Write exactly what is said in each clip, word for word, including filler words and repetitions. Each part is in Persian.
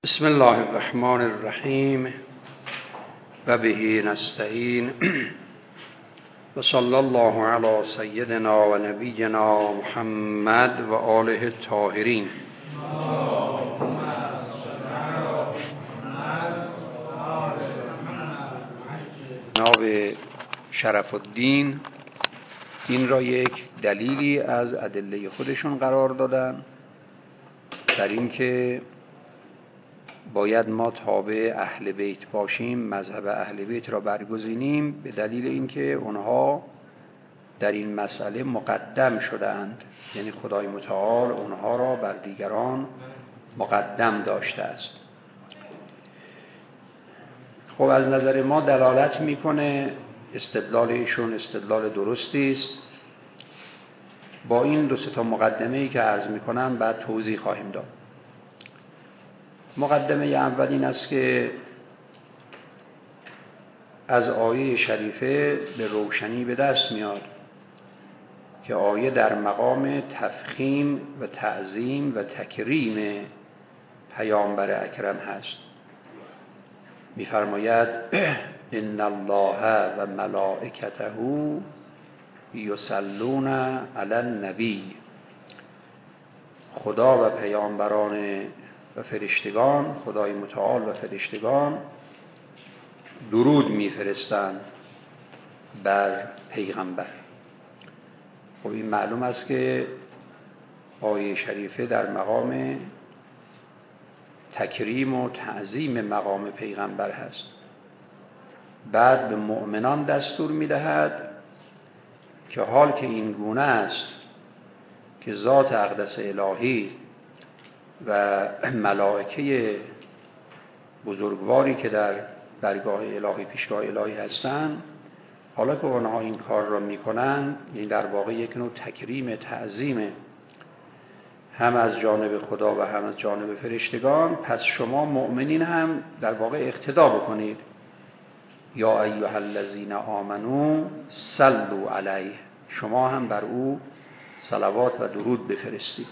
بسم الله الرحمن الرحیم و به نستعین و صلی الله علی سیدنا و نبینا محمد و آله الطاهرین. جناب شرف الدین این را یک دلیلی از ادله خودشون قرار دادن در این که باید ما تابع اهل بیت باشیم، مذهب اهل بیت را برگزینیم، به دلیل اینکه اونها در این مسئله مقدم شدند، یعنی خدای متعال اونها را بر دیگران مقدم داشته است. خب از نظر ما دلالت میکنه استدلال ایشون استدلال درستی است. با این دو سه تا مقدمه‌ای که عرض میکنم بعد توضیح خواهیم داد. مقدمه اول این است که از آیه شریفه به روشنی به دست میاد که آیه در مقام تفخیم و تعظیم و تکریم پیامبر اکرم هست. می‌فرماید ان الله و ملائکته یصلون علی النبی، خدا و پیامبران و فرشتگان، خدای متعال و فرشتگان درود میفرستند بر پیغمبر. خب این معلوم است که آیه شریفه در مقام تکریم و تعظیم مقام پیغمبر هست. بعد به مؤمنان دستور میدهد که حال که این گونه است که ذات اقدس الهی و ملائکه بزرگواری که در درگاه الهی پیشگاه الهی هستند، حالا که اونها این کار را میکنن، این در واقع یک نوع تکریم تعظیم هم از جانب خدا و هم از جانب فرشتگان. پس شما مؤمنین هم در واقع اقتدا بکنید. یا ایها الذین آمنو صلوا علیه، شما هم بر او صلوات و درود بفرستید.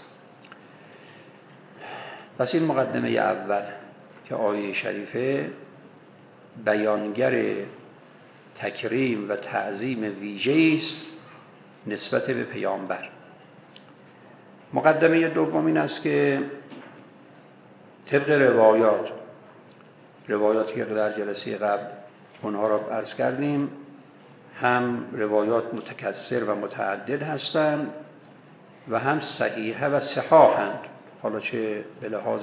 پس این مقدمه اول که آیه شریفه بیانگر تکریم و تعظیم ویژه‌ای است نسبت به پیامبر. مقدمه دوم این است که طبق روایات روایاتی که در جلسه قبل اونها را عرض کردیم، هم روایات متکثر و متعدد هستند و هم صحیحه و صحاحند، حالا چه به لحاظ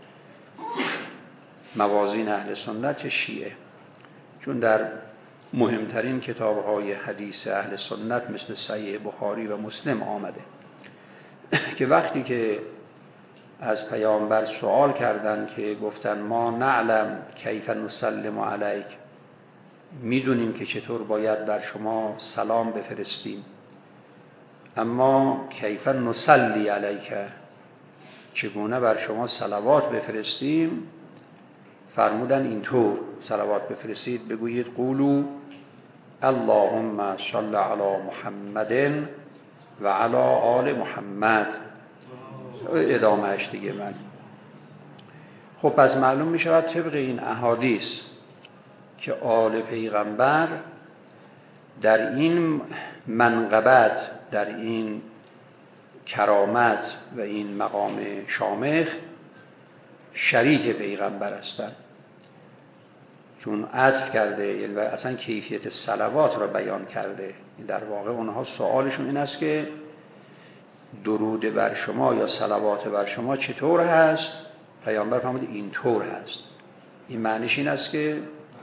موازین اهل سنت چه شیعه. چون در مهمترین کتاب‌های حدیث اهل سنت مثل صحیح بخاری و مسلم آمده که وقتی که از پیامبر سوال کردند که گفتن ما نعلم کیف نسلم علیک، میدونیم که چطور باید بر شما سلام بفرستیم، اما کیف نصلی علیک، چگونه بر شما صلوات بفرستیم؟ فرمودن اینطور صلوات بفرستید، بگویید قولوا اللهم صل علی محمد و علی آل محمد. ادامهش دیگه من خب پس معلوم می شود طبق این احادیث که آل پیغمبر در این منقبت، در این کرامت و این مقام شامخ شریک پیغمبر هستند، چون عطف کرده، یعنی اصلا کیفیت صلوات را بیان کرده. در واقع اونها سوالشون این است که درود بر شما یا صلوات بر شما چطور هست؟ پیامبر فرمود اینطور هست. این معنیش این است که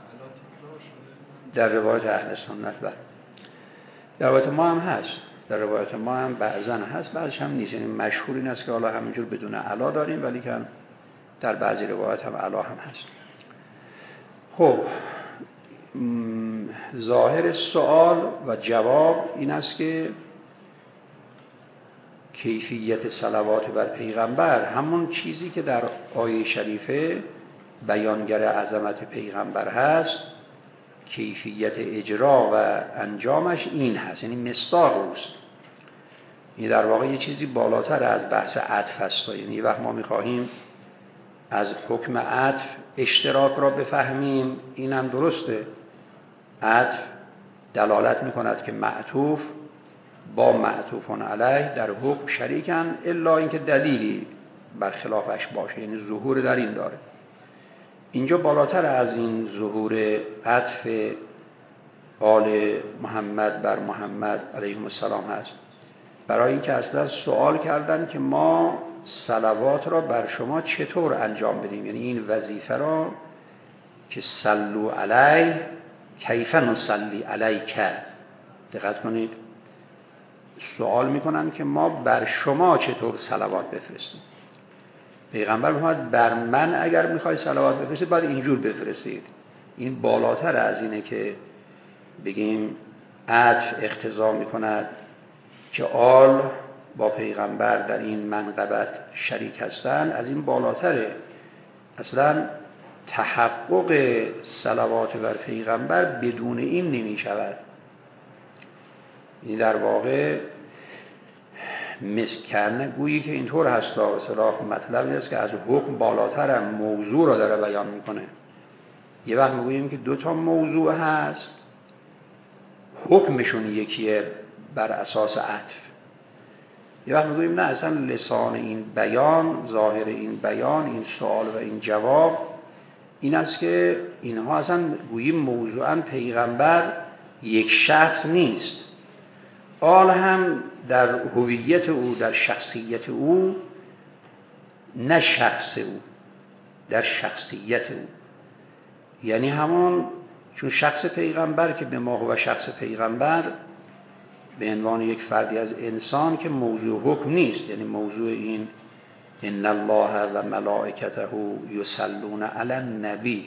در روایت اهل سنت و در روایت ما هم هست، در روایت ما هم بعضا هست، بعضش هم نیست. یعنی مشهور این است که حالا همینجور بدون علا داریم، ولی که در بعضی روایت هم علا هم هست. خب ظاهر سوال و جواب این است که کیفیت صلوات بر پیغمبر همون چیزی که در آیه شریفه بیانگر عظمت پیغمبر هست، کیفیت اجرا و انجامش این هست، یعنی مصداق اوست. این در واقع یه چیزی بالاتر از بحث عطف است. یعنی وقت ما می‌خواهیم از حکم عطف اشتراک را بفهمیم، این هم درسته. عطف دلالت میکند که معطوف با معطوفون علیه در حکم شریکن، الا اینکه دلیلی برخلافش باشه، یعنی ظهور در این داره. اینجا بالاتر از این ظهور عطف آل محمد بر محمد علیهم السلام هست، برای اینکه اصلا سوال کردن که ما صلوات را بر شما چطور انجام بدیم، یعنی این وظیفه را که صلو علیه کیف نصلی علیک، دقت کنید سوال میکنن که ما بر شما چطور صلوات بفرستیم. پیغمبر فرمود بر من اگر میخوای صلوات بفرستید باید اینجور بفرستید. این بالاتر از اینه که بگیم عطف اقتضا میکند که آل با پیغمبر در این منقبت شریک هستند، از این بالاتره. اصلا تحقق صلوات بر پیغمبر بدون این نمی شود. این در واقع مسکنه گویی که اینطور هست، اصطلاح مطلب است که از حکم بالاتر هم موضوع را داره بیان میکنه. یه وقت میگوییم که دو تا موضوع هست، حکمشون یکیه بر اساس عطف. یه وقت میگوییم نه، اصلا لسان این بیان، ظاهر این بیان، این سوال و این جواب این است که اینها اصلا گوییم موضوعاً پیغمبر یک شخص نیست، آل هم در هویت او، در شخصیت او، نه شخص او، در شخصیت او. یعنی همون چون شخص پیغمبر که به ما هو شخص پیغمبر به عنوان یک فردی از انسان که موضوع حکم نیست، یعنی موضوع این ان الله و ملائکته یصلون علی النبی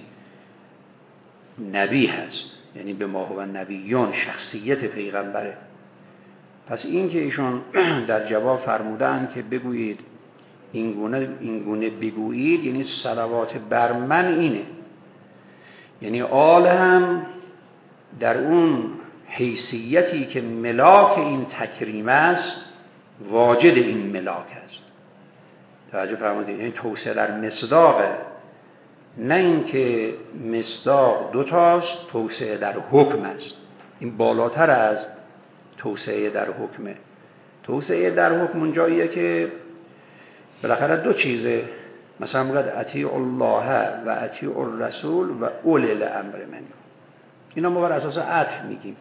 نبی هست، یعنی به ما هو نبیون شخصیت پیغمبره. پس این که ایشون در جواب فرمودن که بگویید این گونه این گونه بگویید، یعنی صلوات بر من اینه، یعنی آل هم در اون حیثیتی که ملاک این تکریم است واجد این ملاک است. توجه فرمودید؟ یعنی توسعه در مصداقه، نه اینکه مصداق دو تاست، توسعه در حکم است. این بالاتر از توسعه در حکمه. توسعه در حکم اونجاییه که بالاخره دو چیزه، مثلا میگه اطیع الله و اطیع الرسول و اولی الامر منکم. اینا ما بر اساس عطف میگیم.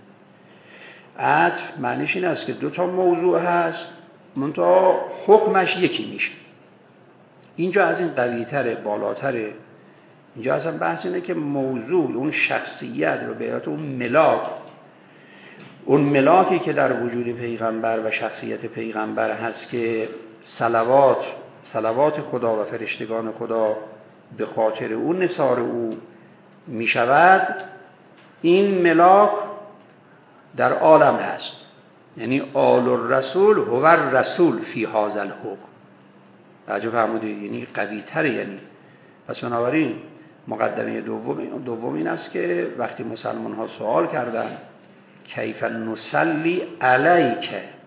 عطف معنیش این است که دو تا موضوع هست منتها حکمش یکی میشه. اینجا از این قوی‌تره، بالاتره. اینجا اصلا بحث اینه که موضوع اون شخصیت رو به علت اون ملاک، اون ملاکی که در وجود پیغمبر و شخصیت پیغمبر هست که صلوات صلوات خدا و فرشتگان خدا به خاطر اون نثار او می شود، این ملاک در عالم هست. یعنی آل الرسول هو الرسول فی هذا الحکم. توجه فرمودید؟ یعنی قوی تره. یعنی پس بنابراین مقدمه دوم دوم این است که وقتی مسلمان ها سوال کردن کیف نصلی علیک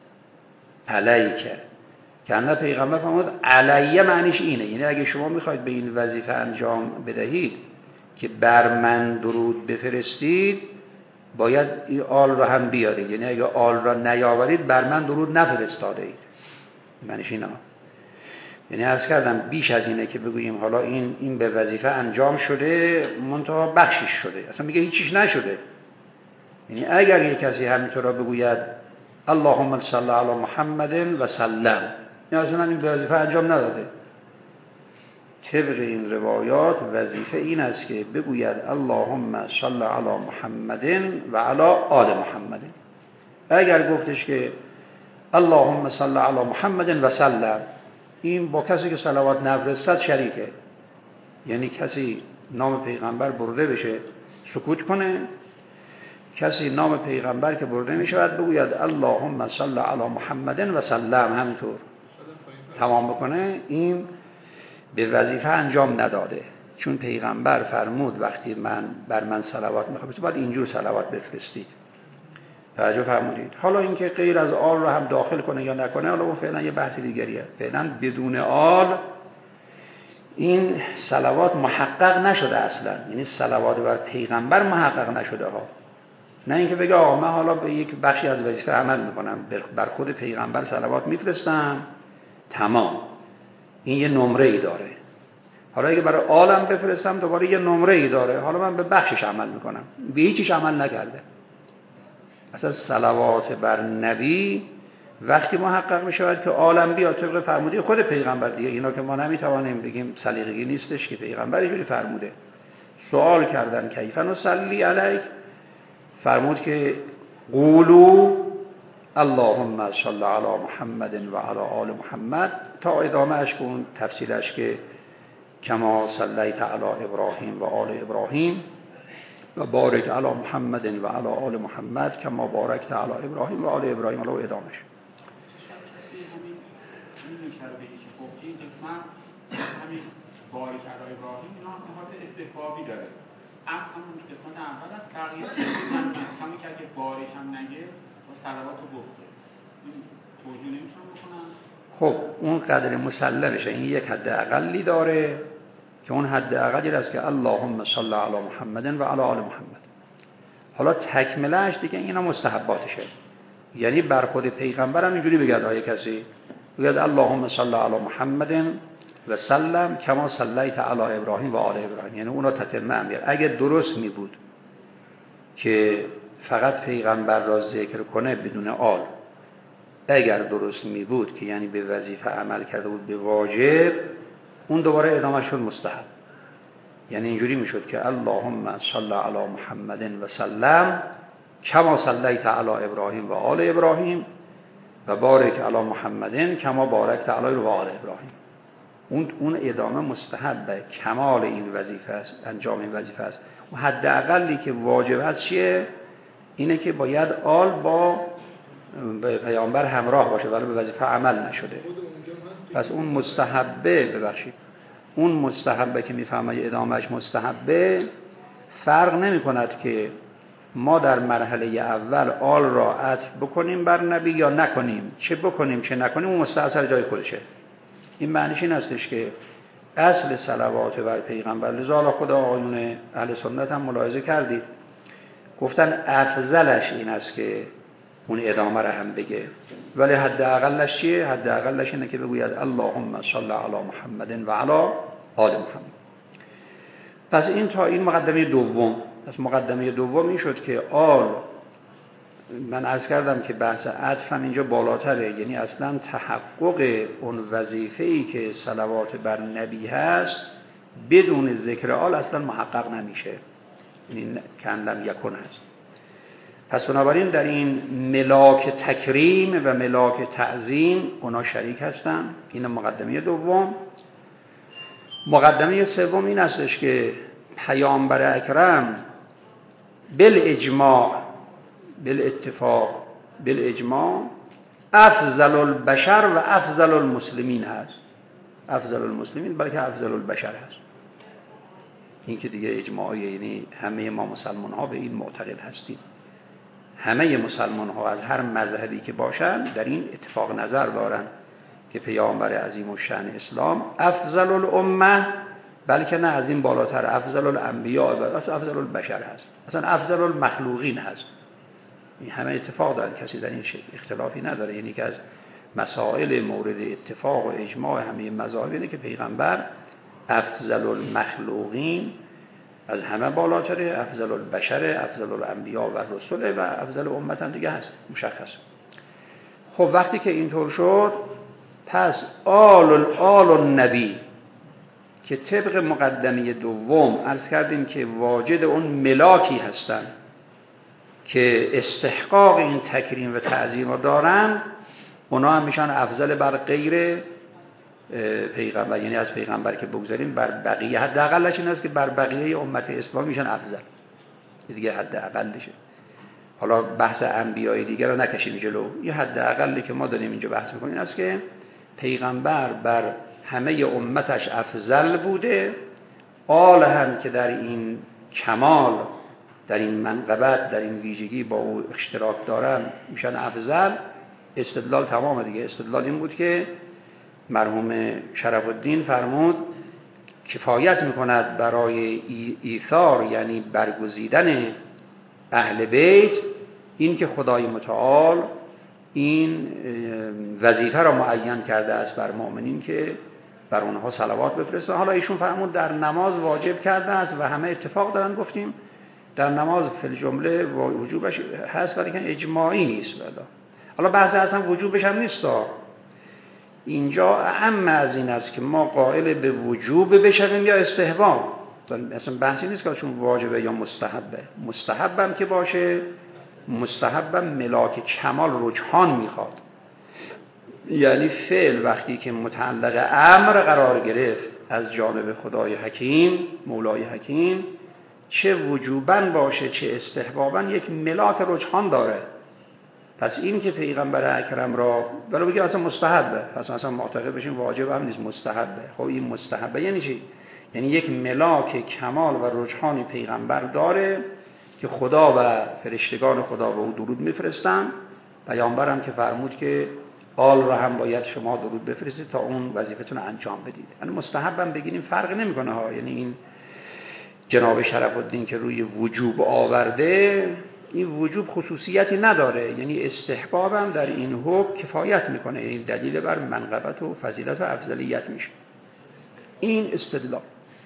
علیک، که اندر پیغمبر فرمود علیه معنیش اینه، یعنی اگه شما میخواید به این وظیفه انجام بدهید که بر من درود بفرستید باید این آل را هم بیارید، یعنی اگه آل را نیاورید بر من درود نفرستاده اید. معنیش اینه. یعنی عرض کردم بیش از اینه که بگوییم حالا این این به وظیفه انجام شده منتها بخشش شده، اصلا میگه هیچیش نشده. یعنی اگر یک کسی همینطور بگوید اللهم صل علی محمد و سلم، یعنی اصلا این به وظیفه انجام نداده. طبق این روایات وظیفه این است که بگوید اللهم صل علی محمد و علی آل محمد. اگر گفتش که اللهم صل علی محمد و سلم، این با کسی که صلوات نفرستد شریکه. یعنی کسی نام پیغمبر برده بشه سکوت کنه، کسی نام پیغمبر که برده می شود بگوید اللهم صل علی محمد و سلم، همینطور تمام بکنه، این به وظیفه انجام نداده. چون پیغمبر فرمود وقتی من بر من صلوات میخواد باید اینجور صلوات بفرستید. توجه فرمودید؟ حالا اینکه غیر از آل رو هم داخل کنه یا نکنه حالا اون فعلا یه بحث دیگریه. فعلا بدون آل این صلوات محقق نشده اصلا، یعنی صلوات بر پیغمبر محقق نشده ها. نه اینکه بگه آقا من حالا به یک بخشی از وظیفه عمل میکنم، بر خود پیغمبر صلوات میفرستم تمام، این یه نمره ای داره. حالا اگه برای عالم بفرستم دوباره یه نمره ای داره، حالا من به بخشش عمل میکنم، به هیچیش عمل نکرده. اصلا صلوات بر نبی وقتی محقق میشود که عالم بیا طبق فرموده خود پیغمبر دیگه. اینا که ما نمیتوانیم بگیم سلیقگی نیستش که پیغمبر اینجوری فرموده. سوال کردن کیف نصلی علیک، فرمود که قولوا اللهم صل علی محمد و علی آل محمد، تا ادامه اش کن تفصیلش که کما صلیت علی ابراهیم و آل ابراهیم و بارک علی محمد و علی آل محمد کما بارکت علی ابراهیم و آل ابراهیم. علی ادامهش همین بارک علی ابراهیم اینا هم نهاد استحبابی داره. اما همون قسمت اول از تغییر همین که اگه بارک هم نگه با صلوات رو گفته این توجیه نمیشون بکنم. خب اون قدر مسلمشه، این یک حد اقلی داره که اون حد اقلی است که اللهم صل علی محمد و علی آل محمد. حالا تکملهش دیگه اینا مستحباتشه، یعنی بر خود پیغمبر هم اینجوری بگه های کسی بگه اللهم صل علی محمد و سلم کما صلیت علی ابراهیم و آل ابراهیم، یعنی اونا تتمه هم بیاد. اگه درست می بود که فقط پیغمبر را ذکر کنه بدون آل، اگر درست می بود که یعنی به وظیفه عمل کرده بود به واجب، اون دوباره ادامه شد مستحب. یعنی اینجوری می شد که اللهم صل علی محمد و سلم کما صلیت علی ابراهیم و آل ابراهیم و بارک علی محمد کما بارکت علی و آل ابراهیم. اون اون ادامه مستحب به کمال این وظیفه است، انجام این وظیفه است. و حداقلی که واجب است چیه؟ اینه که باید آل با پیامبر همراه باشه ولی به وظیفه عمل نشده. پس اون مستحبه، ببخشید اون مستحبه که میفهمه ادامهش مستحبه، فرق نمی کند که ما در مرحله اول آل را عطف بکنیم بر نبی یا نکنیم، چه بکنیم چه نکنیم اون مستأثر جای خودشه. این معنیش این هستش که اصل صلوات بر پیغمبر، لذا خدا آقایون اهل سنت هم ملاحظه کردید گفتن افضلش این است که اون ادامه را هم بگه، ولی حد اقلش چیه؟ حد اقلش اینه که بگوید اللهم صل علی محمد و علی آل محمد. پس این تا این مقدمه دوم. پس مقدمه دوم این شد که آل، من عرض کردم که بحث عطف هم اینجا بالاتره، یعنی اصلا تحقق اون وظیفه‌ای که صلوات بر نبی هست بدون ذکر آل اصلا محقق نمیشه، این کندم یکون هست. پس بنابراین در این ملاک تکریم و ملاک تعظیم اونا شریک هستن. این مقدمه دوم. مقدمه سوم این هستش که پیامبر اکرم بالاجماع بالاتفاق بالاجماع افضل البشر و افضل المسلمین هست. افضل المسلمین بلکه افضل البشر هست. این که دیگه اجماعی، یعنی همه ما مسلمان ها به این معتقد هستیم. همه مسلمان ها از هر مذهبی که باشن در این اتفاق نظر دارن که پیامبر عظیم الشأن اسلام افضل الامه، بلکه نه از این بالاتر افضل الانبیاء و افضل البشر هست، اصلا افضل المخلوقین هست. این همه اتفاق دارن، کسی در این اختلافی نداره. یعنی که از مسائل مورد اتفاق و اجماع همه مذاهب اینه که پیغمبر افضل المخلوقین، از همه بالاتره، افضل البشر، افضل الانبیاء و رسول و افضل امت هم دیگه هست، مشخص. خب وقتی که اینطور شد، پس آل آل النبی که طبق مقدمه دوم عرض کردیم که واجد اون ملاکی هستن که استحقاق این تکریم و تعظیم رو دارن، اونا هم میشن افضل بر غیر پیغمبر، یعنی از پیغمبر که بگذاریم بر بقیه. حد اقلش این است که بر بقیه امت اسلام میشن افضل، دیگه حد اقلشه. حالا بحث انبیای دیگر رو نکشیم جلو، یه حد اقلی که ما داریم اینجا بحث میکنیم این است که پیغمبر بر همه امتش افضل بوده، آل هم که در این کمال، در این منقبت، در این ویژگی با او اشتراک دارن میشن افضل. استدلال تمام دیگه. استدلال این بود که مرحوم شرف الدین فرمود کفایت میکند برای ایثار یعنی برگزیدن اهل بیت، این که خدای متعال این وظیفه را معین کرده است بر مؤمنین که بر اونها صلوات بفرسته. حالا ایشون فرمود در نماز واجب کرده است و همه اتفاق دارن گفتیم در نماز فی الجمله وجوبش هست ولی که اجماعی نیست. بلا حالا بحث اصلا وجوبش هم نیست، اینجا اهم از این است که ما قائل به وجوب بشویم یا استحباب. اصلا بحثی نیست که چون واجبه یا مستحبه. مستحبم که باشه، مستحبم ملاک کمال رجحان میخواد، یعنی فعل وقتی که متعلق امر قرار گرفت از جانب خدای حکیم مولای حکیم، چه وجوباً باشه چه استحباباً یک ملاک رجحان داره. پس این که پیغمبر اکرم را برای بگه اصلا مستحبه، پس اصلا معتقد بشیم واجب هم نیست، مستحبه. خب این مستحبه یعنی چی؟ یعنی یک ملاک کمال و رجحانی پیغمبر داره که خدا و فرشتگان خدا به او درود میفرستن. پیامبرم که فرمود که آل را هم باید شما درود بفرستید تا اون وظیفتون انجام بدید. یعنی مستحبم بگیریم فرق نمیکنه ها. یعنی این جناب شرف الدین که روی وجوب آورده، این وجوب خصوصیتی نداره، یعنی استحبابم در این حکم کفایت میکنه، این یعنی دلیل بر منقبت و فضیلت و افضلیت میشه. این استدلال.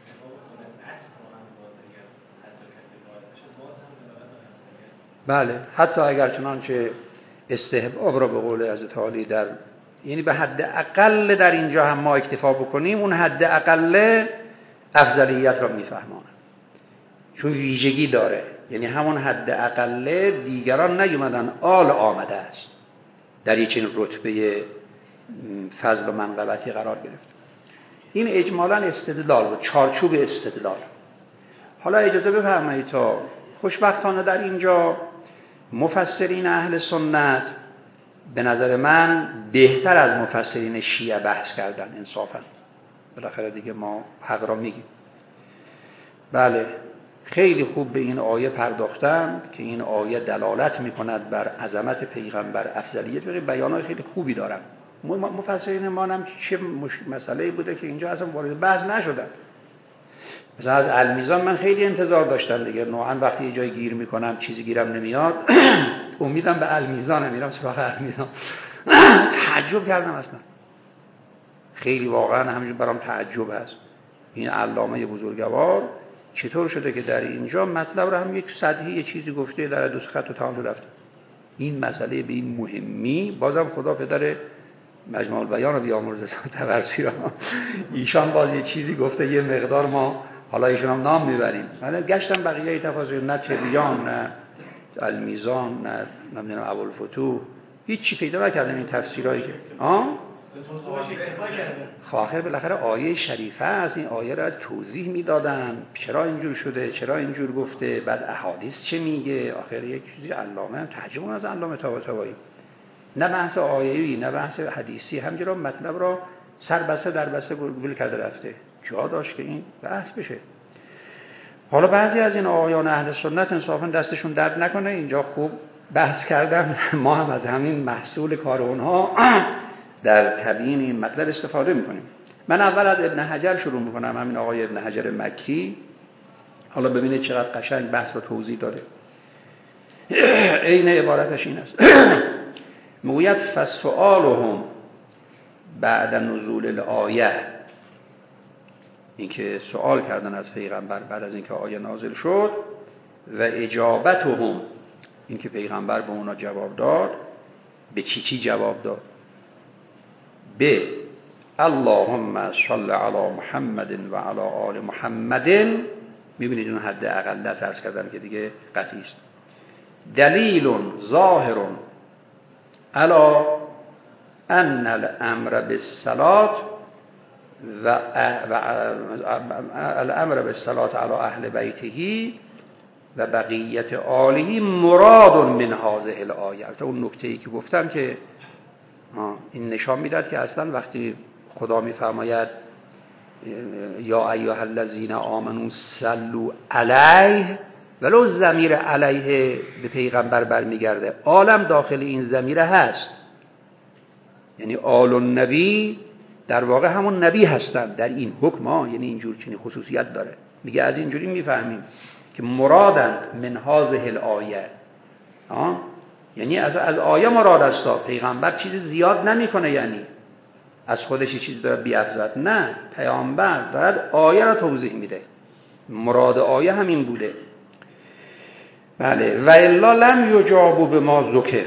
بله، حتی اگر چنانچه استحباب را به قول حضرت علی در یعنی به حد اقل در اینجا هم ما اکتفا بکنیم، اون حد اقل افضلیت را میفهمانه، چون ویژگی داره. یعنی همون حد اقل دیگران نیومدن آل آمده است در یک چنین رتبه فضل و منقبتی قرار گرفت. این اجمالاً استدلال و چارچوب استدلال. حالا اجازه بفرمایید تا خوشبختانه در اینجا مفسرین اهل سنت به نظر من بهتر از مفسرین شیعه بحث کردن انصافاً. بالاخره دیگه ما حق را میگیم. بله، خیلی خوب به این آیه پرداختم که این آیه دلالت میکند بر عظمت پیغمبر، افضلیت و بیانات خیلی خوبی دارن. مفسرین ما هم چه مسئله بوده که اینجا اصلا وارد بحث نشدن. مثلا از المیزان من خیلی انتظار داشتم دیگه، نوعا وقتی یه جای گیر میکنم چیزی گیرم نمیاد امیدم به المیزان میرم سراغ المیزان. تعجب کردم اصلا، خیلی واقعا همینجور برام تعجب هست این علامه بزرگوار چطور شده که در اینجا مطلب رو هم یک سطحی یه چیزی گفته در دو خط و تمام رفته. این مسئله به این مهمی، بازم خدا پدر مجموع البیان رو بیامرزه تبرسی را، ایشان باز یه چیزی گفته یه مقدار ما حالا ایشون هم نام میبریم. من گشتم بقیه تفاسیر، نه تبیان نه المیزان نه نمیدونم ابوالفتوح، هیچ چی پیدا نکردم این تفسیرایی که ها خواهر بالاخره آیه شریفه از این آیه را توضیح میدادن چرا اینجور شده، چرا اینجور گفته، بعد احادیث چه میگه. آخر یک چیزی علامه تعجب از علامه طباطبایی، نه بحث آیه‌ای نه بحث حدیثی، همینجوری مطلب را سر بسته در بسته گل کرده رفته. جا داشت که این بحث بشه. حالا بعضی از این آقایان اهل سنت انصافا دستشون درد نکنه، اینجا خوب بحث کردن، ما هم از همین محصول کار اونها در تبیین این مطلب استفاده میکنیم. من اول از ابن حجر شروع میکنم، همین آقای ابن حجر مکی. حالا ببینید چقدر قشنگ بحث رو توضیح داده. عین عبارتش این است. میگوید فسؤالهم بعد نزول الآیه، اینکه سوال کردن از پیغمبر بعد از اینکه آیه نازل شد، و اجابتهم، اینکه پیغمبر به اونا جواب داد. به چی چی جواب داد؟ به اللهم صل علی محمد و علی آل محمد. میبینید اون حد اقل درس کردن که دیگه قطعی است. دلیل ظاهر علی ان الامر بالصلاه و الامر بالصلاه علی اهل بیته و بقیت آله مراد من هذه الآیه. اون نکته‌ای که گفتم که این نشان میداد که اصلا وقتی خدا میفرماید یا ایها الذین آمنوا صلوا علیه، ولو ضمیر علیه به پیغمبر برمیگرده، عالم داخل این ضمیر هست، یعنی آل النبی در واقع همون نبی هستند در این حکم ها، یعنی اینجور چنین خصوصیت داره. میگه از اینجوری میفهمیم که مرادند من هذه الآیه، ها یعنی از از آیه مراد است. پیغمبر چیز زیاد نمیکنه، یعنی از خودش چیز داره بیافزد، نه، پیامبر دارد آیه را توضیح میده. مراد آیه همین بوده. بله. و الا لم یجابوا بما ذکر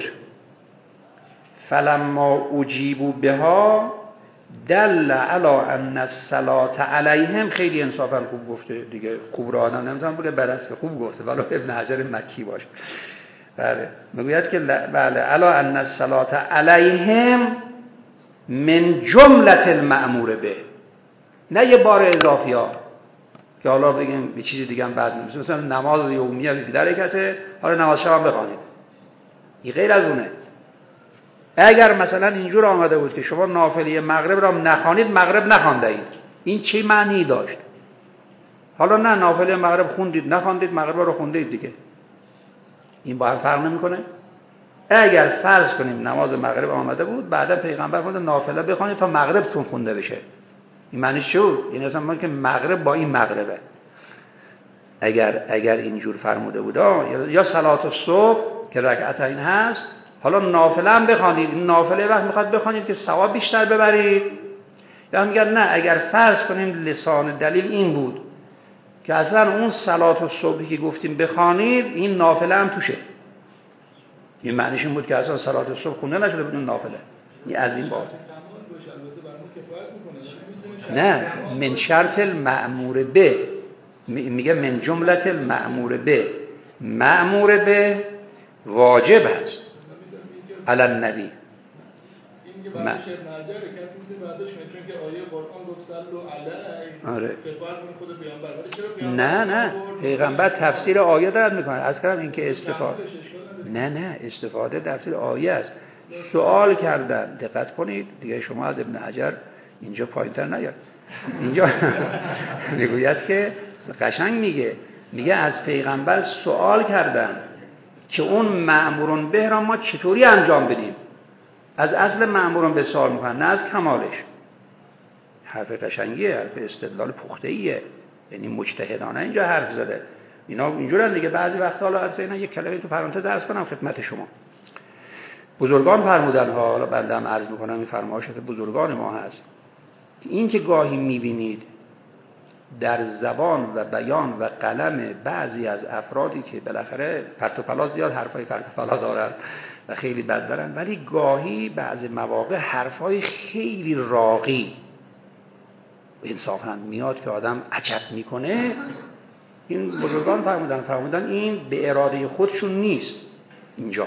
فلما اجیبوا بها دل علی ان الصلاه علیهم. خیلی انصافا خوب گفته دیگه، خوب را آدم نمیتونم بگه برعکس خوب گفته، ولی ابن حجر مکی باشه. بله میگوید که بله علی ان الصلاه علیهم من جمله المأمور به، نه یه بار اضافی ها که حالا بگیم یه چیزی دیگه هم بعد میشه، مثلا نماز یومیه در رکعته، حالا نماز شب هم بخوانید، این غیر از اونه. اگر مثلا اینجور آمده بود که شما نافله مغرب را نخوانید، مغرب نخوانده اید، این چه معنی داشت؟ حالا نه، نافله مغرب خوندید نخواندید، مغرب رو خوندید دیگه، این با هم فرق نمیکنه. اگر فرض کنیم نماز مغرب آمده بود، بعدا پیغمبر فرمود نافله بخوانید تا مغربتون خونده بشه، این معنی چه بود؟ یعنی اصلا ما که مغرب با این مغربه. اگر اگر اینجور فرموده بود یا صلات الصبح که رکعتین هست، حالا نافله هم بخوانید، این نافله وقت میخواد بخوانید که ثواب بیشتر ببرید، یا میگن نه، اگر فرض کنیم لسان دلیل این بود که اصلا اون صلات الصبحی که گفتیم بخوانید، این نافله هم توشه، این معنیش این بود که اصلا صلات الصبح خونده نشده بود، اون نافله. این از این باب نه، من شرط المأمور به، میگه من جملت المأمور به، مأمور به واجب است علی النبی. ما آره. نه نه، پیغمبر تفسیر آیه دارد میکنه. از کردم این که استفاده نه نه استفاده در تفسیر آیه است. سوال کردن، دقت کنید دیگه، شما از ابن حجر اینجا پایینتر نیاد. اینجا میگوید که قشنگ میگه میگه از پیغمبر سوال کردن که اون مأمورون به را ما چطوری انجام بدیم. از اصل مأمورون به سوال میکنن، نه از کمالش. حرف قشنگیه، حرف استدلال پخته‌ایه، یعنی مجتهدانه اینجا حرف زده. اینا اینجورن دیگه. بعضی وقتا حالا از اینا یک کلمه تو پرانتز درس کنم خدمت شما. بزرگان فرمودن ها، حالا بنده هم عرض میکنم این فرمایشات بزرگان ما هست، این که گاهی میبینید در زبان و بیان و قلم بعضی از افرادی که بالاخره پرت و پلا زیاد حرفای پرت و پلا دارن و خیلی بد دارن، ولی گاهی بعضی مواقع حرفای خیلی راقی انصافا میاد که آدم عجب میکنه. این بزرگان فرمودن فرمودن این به اراده خودشون نیست، اینجا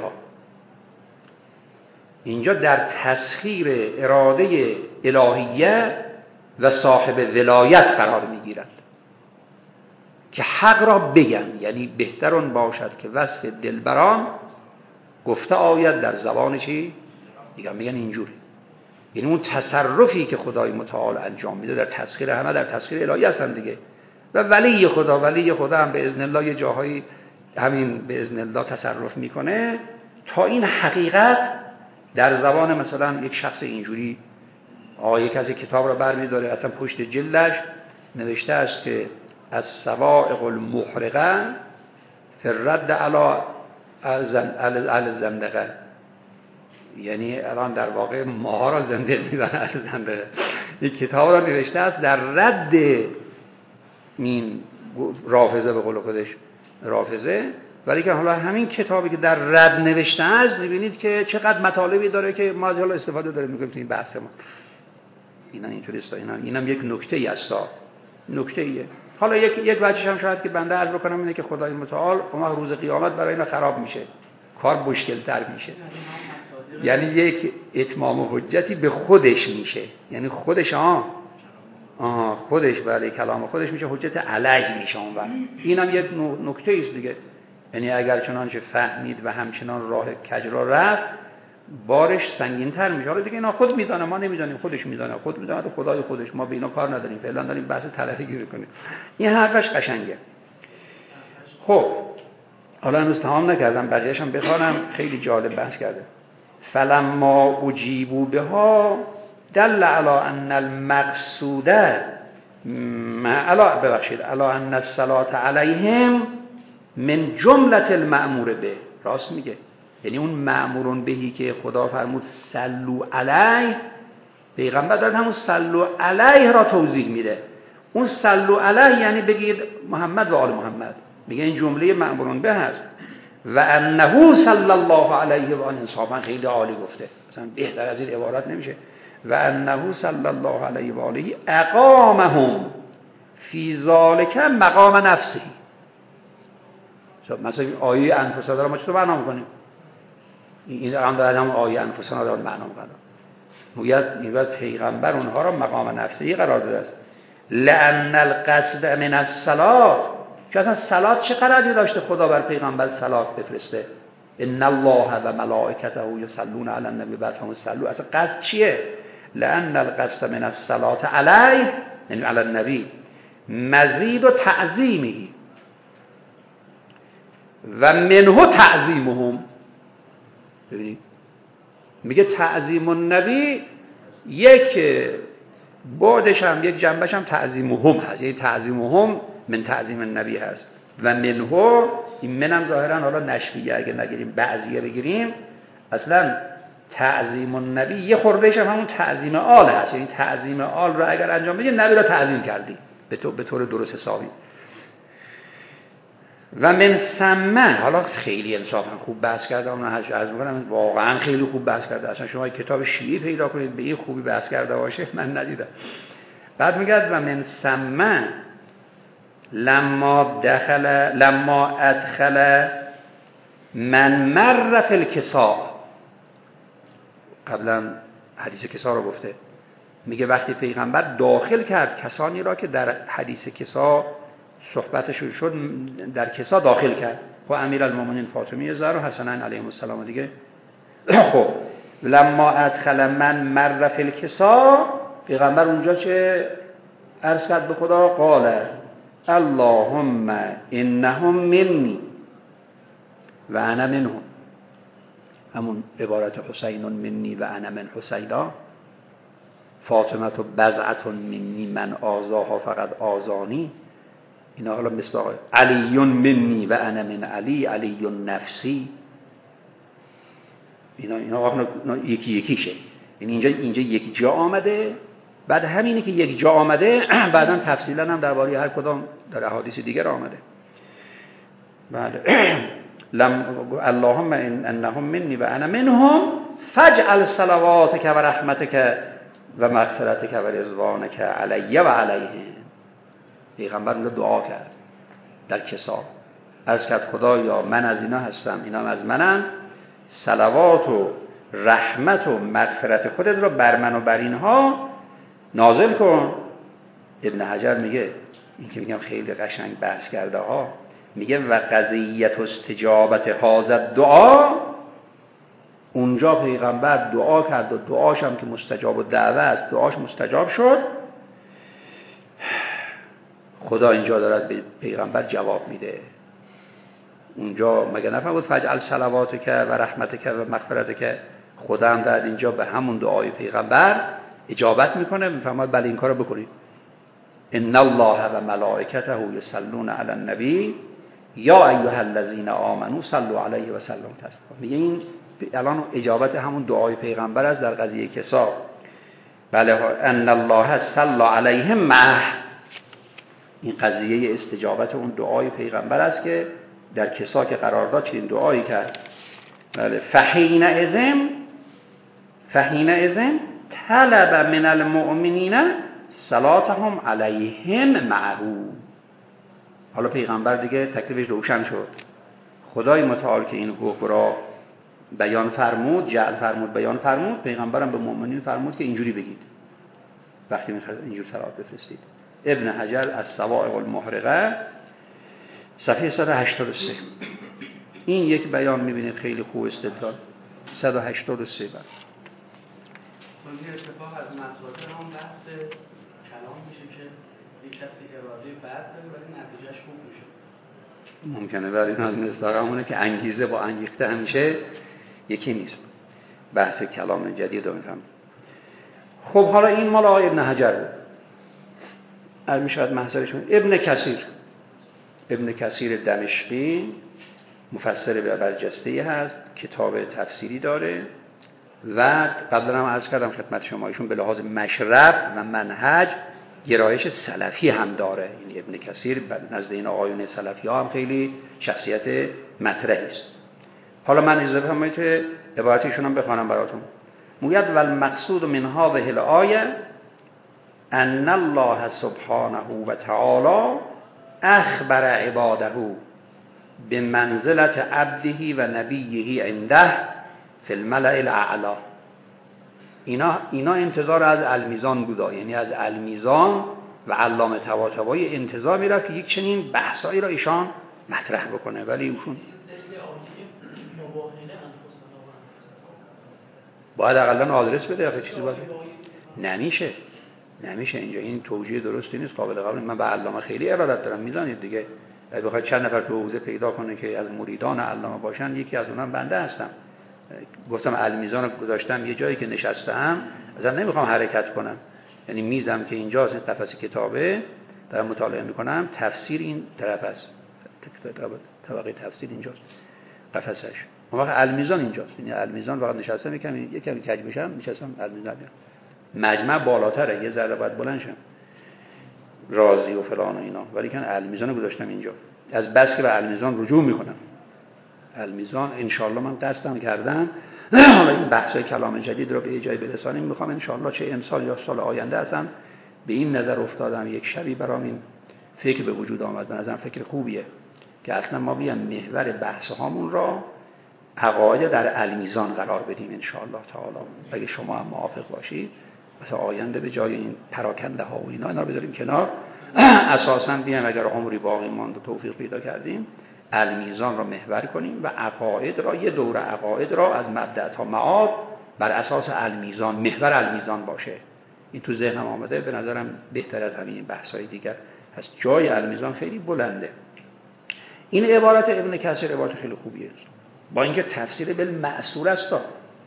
اینجا در تسخیر اراده الهیه و صاحب ولایت قرار میگیرند که حق را بگن. یعنی بهترون باشد که وصف دلبران گفته آید در زبان چی؟ دیگه میگن اینجوری. یعنی اون تصرفی که خدای متعال انجام میده در تسخیر همه در تسخیر الهی هستن دیگه. و ولی خدا ولی خدا هم به اذن الله یه جاهایی همین به اذن الله تصرف میکنه تا این حقیقت در زبان مثلا یک شخص اینجوری آیه کسی کتاب را برمی‌داره، اصلا پشت جلدش نوشته است که از سوائق المحرقه فی الرد علی الزندقه، یعنی الان در واقع ماها را زنده می‌زنه از زندقه. یک کتاب را نوشته است در رد این رافضه، به قول خودش رافضه، ولی که حالا همین کتابی که در رد نوشته است می‌بینید که چقدر مطالبی داره که ما از حالا استفاده داریم می‌کنیم تو این بحث ما. اینا اینطوری است. اینا اینم یک نکته است. نکته ایه. حالا یک یک وجهش هم شاید که بنده عرض بکنم اینه که خدای متعال اون روز قیامت برای اینا خراب میشه، کار مشکل‌تر میشه. یعنی یک اتمام حجتی به خودش میشه، یعنی خودش ها آها خودش برای کلام خودش میشه حجت علیه میشه اون وقت. اینم یک نکته است دیگه. یعنی اگر چنانچه فهمید و همچنان راه کج را رفت، بارش سنگین‌تر میشه. حالا دیگه اینا خود میدونه، ما نمیدونیم، خودش میدونه، خود میدونه تو خدای خودش، ما به اینا کار نداریم، فعلا داریم بحث تلفی گیری کنیم. این حرفش قشنگه. خب حالا هنوز تمام نکردم، بقیه‌اش هم بخوانم، خیلی جالب بحث کرده. فلما اجیبوا بها دل علی ان المقصود ما علا ببخشید علی ان الصلاة علیهم من جملة المأمور به. راست میگه، یعنی اون مأمورون بهی که خدا فرمود صلو علیه، پیغمبر داره همون صلو علیه را توضیح میده. اون صلو علیه یعنی بگید محمد و آل محمد، میگه این جمله مأمورون به هست. و انه صلی الله علیه و آله، انصافا خیلی عالی گفته، مثلا بهتر از این عبارت نمیشه. و انه صلی الله علیه و آله اقامهم فی ذلک مقام نفسه. مثلا آیه انفسنا رو ما چطور معنا میکنیم؟ این هم داره هم آیه انفسنا رو معنا میکنه. میگه میگه پیغمبر اونها رو مقام نفسی قرار داده است. لأن القصد من الصلاة، که اصلا صلات چه قراری داشته خدا بر پیغمبر صلات بفرسته؟ ان الله و ملائکته یصلون علی النبی و هم صلوا، اصلا قصد چیه؟ لأن القصد من الصلاة علیه یعنی علی النبی مزید و تعظیمه و منه تعظیمهم. ببینید میگه تعظیم النبی یک بعدش هم یک جنبش هم تعظیمهم هست، یعنی تعظیمهم من تعظیم النبی هست. و منه این منم ظاهرا حالا نشویه اگه نگیریم بعضیه بگیریم، اصلا تعظیم النبی یه خوردهش هم همون تعظیم آل هست، یعنی تعظیم آل رو اگر انجام بدی نبی رو تعظیم کردی به طور به طور درست حسابی. و من ثمه، حالا خیلی انصافا خوب بحث کرده، اون هرچی عرض میکنم واقعا خیلی خوب بحث کرده، اصلا شما کتاب شیعی پیدا کنید به این خوبی بحث کرده باشه من ندیدم. بعد میگه و من ثمه لما دخل لما ادخل من مر فی الکساء، قبلا حدیث کسا رو گفته، میگه وقتی پیغمبر داخل کرد کسانی را که در حدیث کسا صحبتشون شد در کسا داخل کرد، خب امیرالمومنین فاطمی زهرا و حسنین علیهم السلام دیگه. خب لما ادخل من مر فی الکسا، پیغمبر اونجا چه عرض کرد به خدا؟ قال اللهم انهم منی و انا منهم، همون عبارت حسین منی و انا من حسینا، فاطمه بضعه منی من آزاها فقط آزانی، اینا حالا مثل علی منی و انا من علی، علی نفسی، اینا اینا یکی یکیشه. یعنی اینجا اینجا یک جا آمده، بعد همینی که یک جا آمده بعداً تفصیلا هم درباره هر کدام در احادیث دیگر آمده. بله لم اللهم انهم منی و انا منهم فاجعل صلواتک و رحمتک و مغفرتک و رضوانک علی و علیهم. پیغمبر رو دعا کرد در کسا، عرض کرد خدایا من از اینا هستم، اینا هم از منن، صلوات و رحمت و مغفرت خودت رو بر من و بر اینها نازل کن. ابن حجر میگه این که میگم خیلی قشنگ بحث کرده ها، میگه و قضیت استجابت هذا دعا، اونجا پیغمبر دعا کرد و دعاش هم که مستجاب الدعوه است، دعاش مستجاب شد، خدا اینجا دارد به پیغمبر جواب میده. اونجا مگه نفرمود فجعل صلواتک و رحمتک و مغفرتک؟ خدا هم در اینجا به همون دعای پیغمبر اجابت میکنه، میفرماید بله این کارو بکنید. ان الله و ملائکته یصلون علی النبی یا ایها الذین آمنوا صلوا علیه و سلموا تسلیما. میگه این الان اجابت همون دعای پیغمبر است در قضیه کسا. بله ان الله صلی علیهم معه، این قضیه استجابت اون دعای پیغمبر است که در کسا که قرار داد چنین دعایی کرد. بله فحین اذن فحین اذن طلب من المؤمنین صلاتهم علیهم معه. حالا پیغمبر دیگه تکلیفش روشن شد، خدای متعال که این حکم را بیان فرمود، جعل فرمود، بیان فرمود، پیغمبرم به مؤمنین فرمود که اینجوری بگید وقتی میخواید اینجور صلات بفرستید. ابن حجر از صواعق المحرقه صفحه صد و هشتاد و سه این یک بیان میبینید خیلی خوب استدلال. صد و هشتاد و سه بعد این اتفاق از مسائل هم بحث کلام میشه که یک کسی اراده بد داره ولی نتیجهش خوب میشه. ممکنه، ولی این از مصداق همونه که انگیزه با انگیخته همیشه یکی نیست. بحث کلام جدید رو میفهم. خب حالا این مال آقای ابن حجر بود، از میشود محضرشون. ابن کثیر ابن کثیر دمشقی مفسر به برجسته‌ای هست، کتاب تفسیری داره و قبلا هم عرض کردم خدمت شما ایشون به لحاظ مشرب و منهج گرایش سلفی هم داره. این ابن کثیر نزد این آقایون سلفی ها هم خیلی شخصیت مطرحی است. حالا من اجازه بفرمایید که عبارتشون هم بخوانم براتون. میگه والمقصود من هذه الآیه ان الله سبحانه و تعالی اخبر عباده بمنزلت عبده و نبیه عنده فی الملأ الاعلی. اینا اینا انتظار از المیزان بودا، یعنی از المیزان و علامه طباطبایی انتظار میرفت که یک چنین بحثایی را ایشان مطرح بکنه، ولی ایشون باید اقلا آدرس بده. آخه چیزی باید نمیشه نمیشه اینجا این توجیه درستی نیست، قابل قبول. من به علامه خیلی ارادت دارم، میزانید دیگه. اگه بخواید چند نفر تو حوزه پیدا کنه که از مریدان علامه باشن، یکی از اونها بنده هستم. گفتم المیزان رو گذاشتم یه جایی که نشستم، اصلا نمیخوام حرکت کنم، یعنی میزم که اینجاست، این قفس کتابه دارم مطالعه میکنم، تفسیر این طرف است، طبقه تفسیر اینجاست قفسش، اون وقت المیزان اینجاست. یعنی المیزان واقعا نشستم یکم یکم کج بشم نشستم المیزان، مجمع بالاتره، یه ذره باید بلند شم، رازی و فلان و اینا، ولی که المیزان رو گذاشتم اینجا، از بس که به المیزان رجوع میکنم. المیزان انشالله من قصدم کردم حالا این بحثای کلام جدید رو به یه جای برسانیم، میخوام انشالله چه امسال یا سال آینده اصلا به این نظر افتادم، یک شبی برام این فکر به وجود آمد، به نظرم فکر خوبیه که اصلا ما بیان محور بحث هامون را عقاید در المیزان قرار بدیم انشالله تعالی. اگه شما هم موافق باشید مثلا آینده به جای این پراکنده ها و اینا اینا رو بذاریم کنار، اساسا بیایم اگر عمری باقی ماند و توفیق پیدا کردیم المیزان را محور کنیم و عقاید را، یه دوره عقاید را از مبدأ تا معاد بر اساس المیزان، محور المیزان باشه. این تو ذهنم آمده، به نظرم بهتر از همین بحث‌های دیگر هست. جای المیزان خیلی بلنده. این عبارت ابن کثیر عبارت خیلی خوبیه، با اینکه تفسیر بالمأثور است،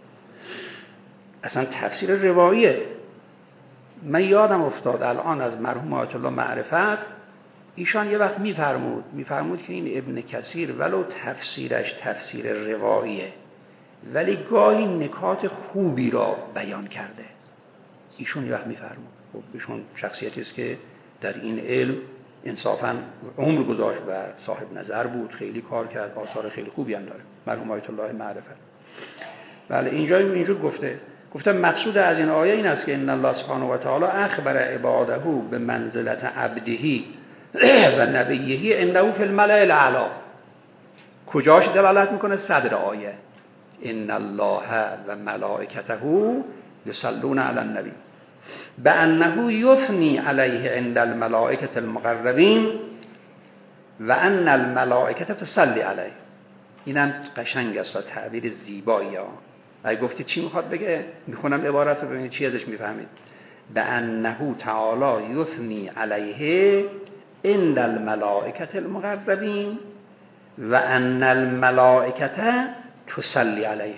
اصلا تفسیر رواییه. من یادم افتاد الان از مرحوم آیت الله معرفت، ایشان یه وقت میفرمود میفرمود که این ابن کثیر ولو تفسیرش تفسیر رواییه ولی گاهی نکات خوبی را بیان کرده. ایشون یه وقت میفرمود، خب ایشون شخصیتی است که در این علم انصافاً عمر گذاشت و صاحب نظر بود، خیلی کار کرد، آثار خیلی خوبی هم داره مرحوم آیت الله معرفت. بله اینجا اینجور گفته گفتم مقصود از این آیه این است که ان الله سبحانه و تعالی اخبر عباده به منزلت عبده و نبیه انه فی الملأ الاعلی. کجاش دلالت میکنه؟ صدر آیه ان الله و ملائکته یصلون علی النبی بانه یثنی علیه عند الملائکه المقربین و ان الملائکه تصلی علیه. اینم قشنگ است و تعبیر زیبایی ها. اگه گفتی چی میخواد بگه، میخونم عبارت رو ببینید چی ازش میفهمید. بانه تعالی یثنی علیه عند الملائکه المقربین و ان الملائکه تصلی علیه.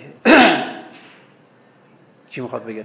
چی میخواد بگه؟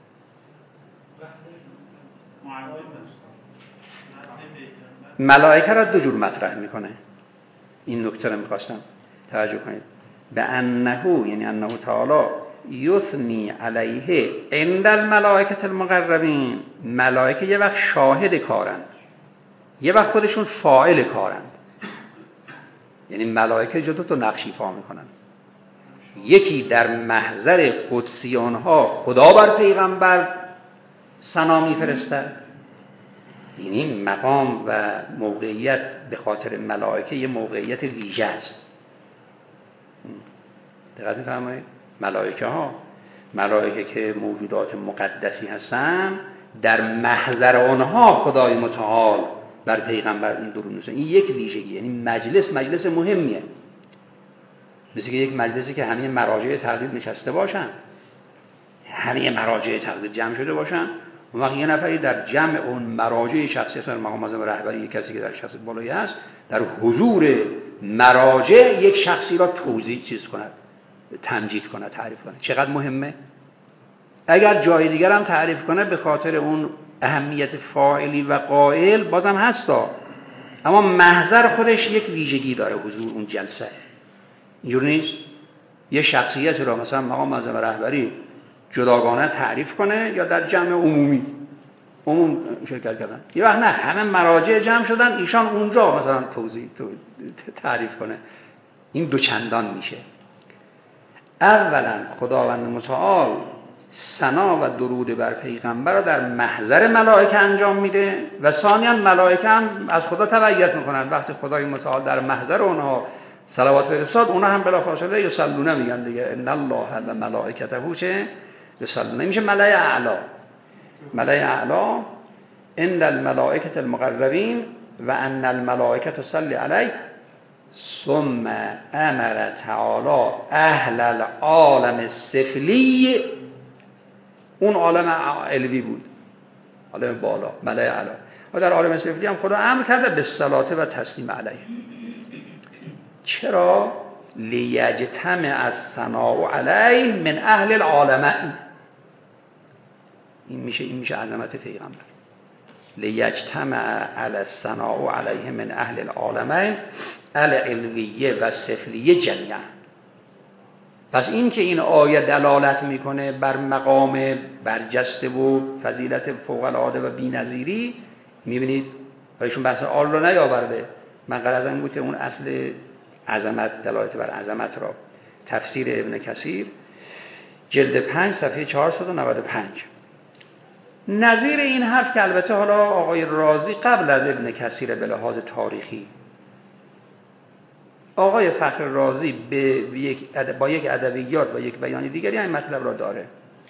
ملائکه را دو جور مطرح میکنه. این نکته رو میخواستم توجه کنید. به انه یعنی انه تعالی یثنی علیه عند الملائکه المقربین. ملائکه یه وقت شاهد کارند، یه وقت خودشون فاعل کارند. یعنی ملائکه جدو تو نقش ایفا میکنن. یکی در محضر قدسیان ها خدا بر پیغمبر ثنا میفرستد، یعنی مقام و موقعیت به خاطر ملائکه یه موقعیت ویژه است. دقت می‌فرمایید؟ ملائکه ها ملائکه که موجودات مقدسی هستن، در محضر آنها خدای متعال بر پیغمبر این درود می‌فرسته. این یک ویژگی، یعنی مجلس مجلس مهمیه، مثل که یک مجلسی که همه مراجع تقلید نشسته باشن، همه مراجع تقلید جمع شده باشن، اون وقت یه نفری در جمع اون مراجع شخصیت مقام اعظم رهبری، یک کسی که در شخصیت بالایی هست، در حضور مراجع یک شخصی را توضیح چیز کند، تمجید کند، تعریف کند. چقدر مهمه؟ اگر جای دیگر هم تعریف کنه به خاطر اون اهمیت فاعلی و قائل بازم هستا، اما محضر خودش یک ویژگی داره حضور اون جلسه. اینجور نیست یه شخصیت را مثلا مقام معظم رهبری جداگانه تعریف کنه یا در جمع عمومی عموم شرکت کردن، یه وقت نه همه مراجع جمع شدن ایشان اونجا مثلا توضیح تعریف کنه. این دو چندان میشه. اولا خداوند متعال ثنا و درود بر پیغمبر را در محضر ملائکه انجام میده و ثانیاً ملائکه هم از خدا تبعیت میکنن. وقتی خدای متعال در محضر اونها صلوات فرستاد، اونها هم بلافاصله یصلون میگن دیگه، ان الله و ملائکته چه یصلون. میشه ملائکه اعلی، ملائکه اعلی ان الملائکه المقربین و ان الملائکه تصلی علیه ثم امر تعالی اهل العالم السفلی، اون عالم علوی بود، عالم بالا ملائکه اعلی، و در عالم سفلی هم خدا امر کرده به صلات و تسلیم علیه. چرا؟ لیجتمع الثناء علیه من اهل العالمین. این میشه این میشه عظمت پیغمبر. لیجتمع علی الثناء علیه من اهل العالمین العلویه و سفلیه جمیعا. پس این که این آیه دلالت میکنه بر مقام برجسته و فضیلت فوق العاده و بی‌نظیری، میبینید ایشون بحث آل رو نیاورده. من غرضم این بود که اون اصل عظمت، دلالت بر عظمت را، تفسیر ابن کثیر جلد پنج صفحه چهارصد و نود و پنج. نظیر این حرف که البته حالا آقای رازی قبل از ابن کثیر به لحاظ تاریخی، آقای فخر رازی به یک با یک ادبیات و یک بیان دیگری این مطلب را داره.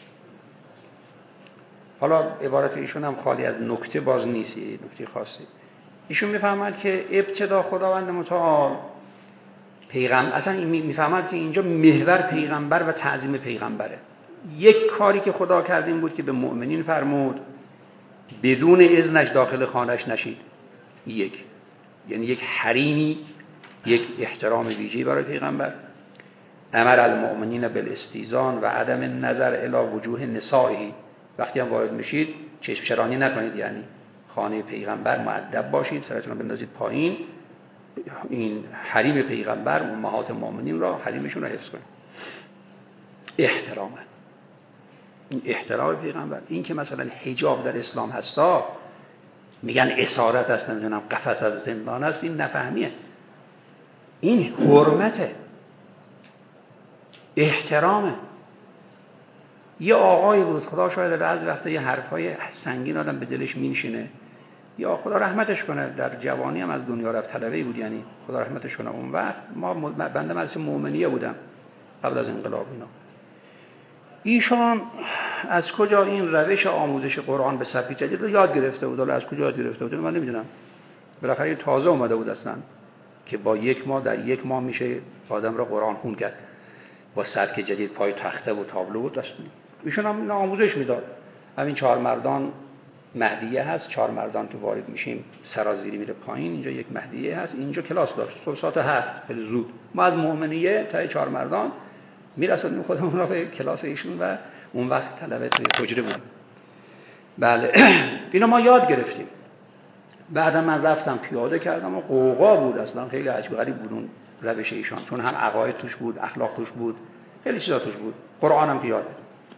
حالا عبارت ایشون هم خالی از نکته باز نیست، نکته خاصی. ایشون میفهمد که ابتدا خداوند متعال پیغمبر، اصلا میفهمد که اینجا محور پیغمبر و تعظیم پیغمبره. یک کاری که خدا کرد این بود که به مؤمنین فرمود بدون اذنش داخل خانهش نشید. یک، یعنی یک حریمی، یک احترام ویژه‌ای برای پیغمبر. امر المؤمنین بالاستیزان و عدم نظر الی وجوه نسائه، وقتی هم وارد میشید چشم چرانی نکنید، یعنی خانه پیغمبر مؤدب باشید، سرتون رو بندازید پایین، این حریم پیغمبر امهات مؤمنین را، حریمشون را حفظ کنید. احترام، این احترام پیغمبر. این که مثلا حجاب در اسلام هستا میگن اسارت است، نمیدونم قفس از زندان است، این نفهمیه. این حرمته، احترامه. یه آقایی بود، خدا شاید بعضی وقتا یه حرفای سنگین آدم به دلش میشینه، یا خدا رحمتش کنه، در جوانی هم از دنیا رفت، طلبه‌ای بود، یعنی خدا رحمتش کنه. اون وقت ما بنده مدرسه مومنیه بودم قبل از انقلاب اینا. ایشان از کجا این روش آموزش قرآن به صفحه جدید رو یاد گرفته بود؟ از کجا یاد گرفته بود من نمیدونم. بالاخره تازه اومده بود اصلا که با یک ماه در یک ماه میشه آدم را قرآن خون کرد با سبک جدید، پای تخته و تابلو بود. ایشون هم این آموزش میداد. همین چهار مردان مهدیه هست، چهار مردان تو وارد میشیم سرازیری میره پایین، اینجا یک مهدیه هست، اینجا کلاس داشت صبح ساعت هفت خیلی زود. ما از مؤمنیه تا چهار مردان میرسونیم خودمون را به کلاس ایشون و اون وقت طلبه توی حجره بود. بله اینا ما یاد گرفتیم. بعدم من رفتم پیاده کردم و قوقا بود، اصلا خیلی عجیب غریب بود اون روش ایشان، چون هم عقاید توش بود، اخلاق توش بود، خیلی چیزا توش بود. قرآن هم که یاد.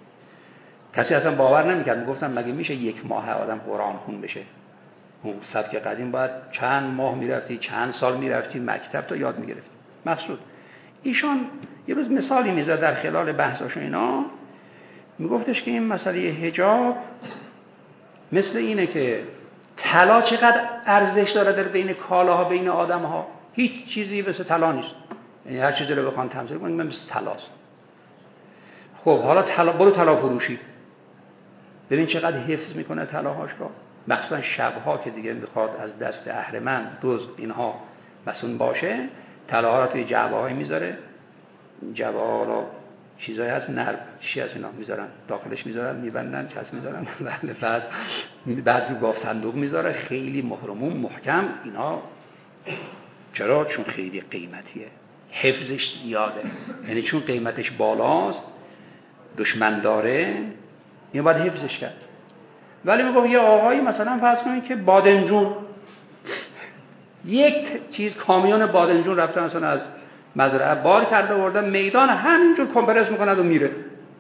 کسی اصلا باور نمیکرد، میگفتن مگه میشه یک ماه آدم قرآن خون بشه؟ اون سبک قدیم باید چند ماه میرفتی، چند سال میرفتی مکتب تا یاد میگرفتی. مقصود ایشان یه روز مثالی میزد در خلال بحثاش اینا، میگفتش که این مسئله حجاب مثل اینه که طلا چقدر ارزش داره در بین کالاها، بین آدمها. هیچ چیزی مثل طلا نیست، یعنی هر چیزی رو بخوان تمثیل کنیم مثل طلاست. خب حالا طلا، برو طلا فروشی ببین چقدر حفظ میکنه طلاهاش رو، مخصوصا شبها که دیگه میخواد از دست اهرمن دزد اینها مسئول باشه، طلاها رو توی جعبه‌های میذاره. جعبه‌ها رو چیزایی هست نرم چی از اینا میذارن داخلش، میذارن میبندن چسب میذارن بعد بعد رو گاف صندوق میذاره، خیلی محرمون محکم اینا. چرا؟ چون خیلی قیمتیه، حفظش زیاده، یعنی چون قیمتش بالاست، دشمن داره، این باید حفظش کرد. ولی میگم یه آقایی مثلا فرض کنید که بادنجون، یک چیز کامیون بادنجون رفته مثلا از مزرعه بار کرده آوردن میدان، همینجور کمپرس میکند و میره.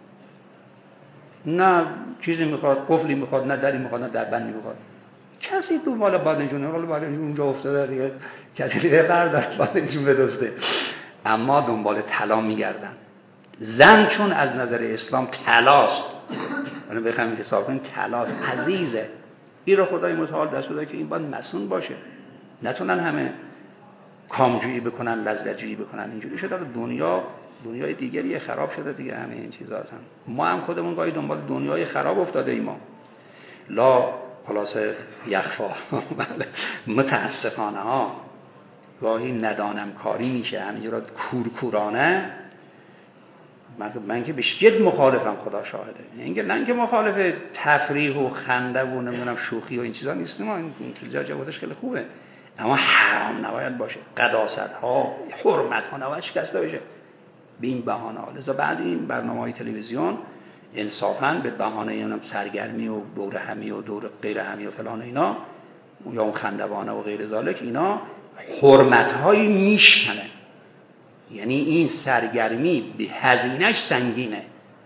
نه چیزی میخواد، قفلی میخواد، نه دری میخواد، نه دربندی میخواد. کسی تو مال بادنجونه، حالا بادنجون اونجا افتاده دیگه، کسی دیگه برداشت بادنجون بدزده. اما دنبال طلا میگردن. زن چون از نظر اسلام طلاست، حالا بخوام حساب کنیم طلاست، عزیزه. این رو خدای متعال دست بده که این باید مسئول باشه. نتونن همه کامجویی بکنن، لذت‌جویی بکنن. اینجوری شده دنیا دنیای دیگری خراب شده دیگه. همه این چیزا هم ما هم خودمون گاهی دنبال دنیای خراب افتاده ایم. لا خلاصه یخفا متاسفانه ها گاهی ندانم کاری میشه همینجورا کورکورانه. من من که به شدت مخالفم، خدا شاهده. اینکه نه اینکه مخالف تفریح و خنده و نمیدونم شوخی و این چیزا نیستیم، ما این چیزا جوابش خیلی خوبه، اما حرام نباید باشه. قداست ها، حرمت ها نباید شکسته بشه به این بهانه ها. لذا بعد این برنامه‌های تلویزیون انصافاً به بهانه اونم سرگرمی و دور همی و دور غیر همی و فلان اینا یا اون خندوانه و غیر ذالک، اینا حرمت هایی میشکنه. یعنی این سرگرمی به هزینه‌اش سنگینه.